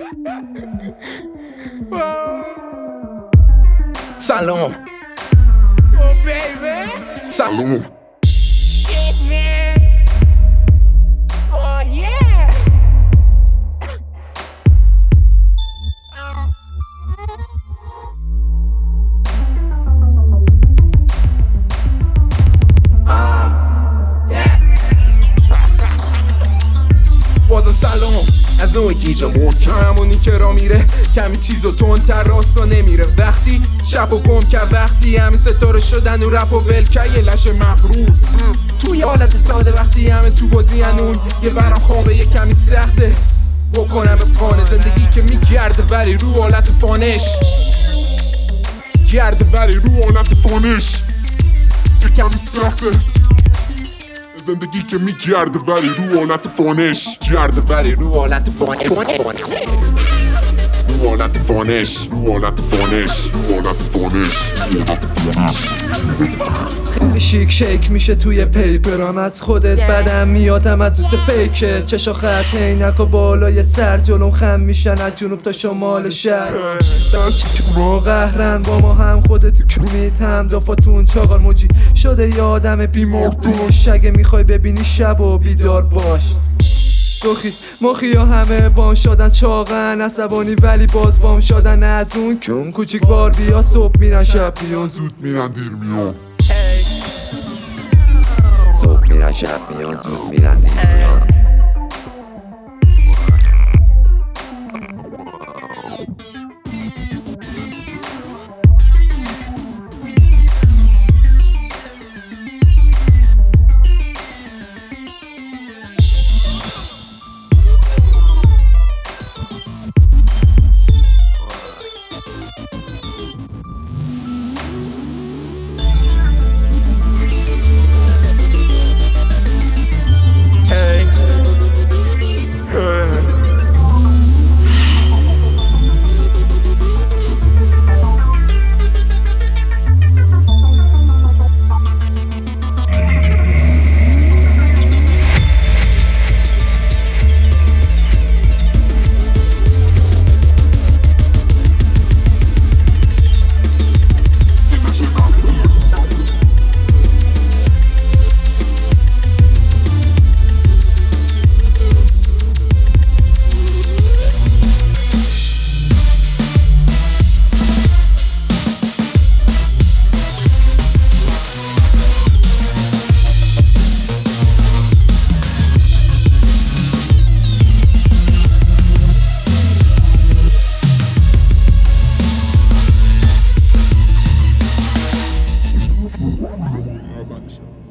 سلام. سلام. بازم سلام. از نوع گیجا محکم همونی که را میره کمی تیز و تندتر راستا نمیره. وقتی شب و گم کرد، وقتی همه ستاره شدن و رپ و ول کرد یه لشه مغرور توی حالت ساده. وقتی همه تو بازی هنون یه برام خوابه یه کمی سخته بکنم به پانه. زندگی که میگرده ولی رو حالت فانش گرده ولی رو حالت فانش یه کمی سخته. زندگی که میگرده ولی رو حالت فانش گرده ولی رو حالت فانش رو حالت فانش رو حالت فانش رو حالت فانش خیلی شیک شیک میشه توی پیپرام. از خودت بدم میادم از دوست فیکه. چشا خط عینک و بالای سر جلوم خم میشن از جنوب تا شمال شهر. ما قهرن با ما هم خودت کونیت هم دافاتون چاقال موجی شده یه آدم بیمار دوش. اگه میخوای ببینی شب و بیدار باش. دوخی مخی ها همه بام شدن چاقن عصبانی ولی باز بام شدن. از اون کم کوچیک بار بیا صبح میرن شب میان زود میرن دیر میان. صبح میرن شب میان زود میرن دیر میان. Show.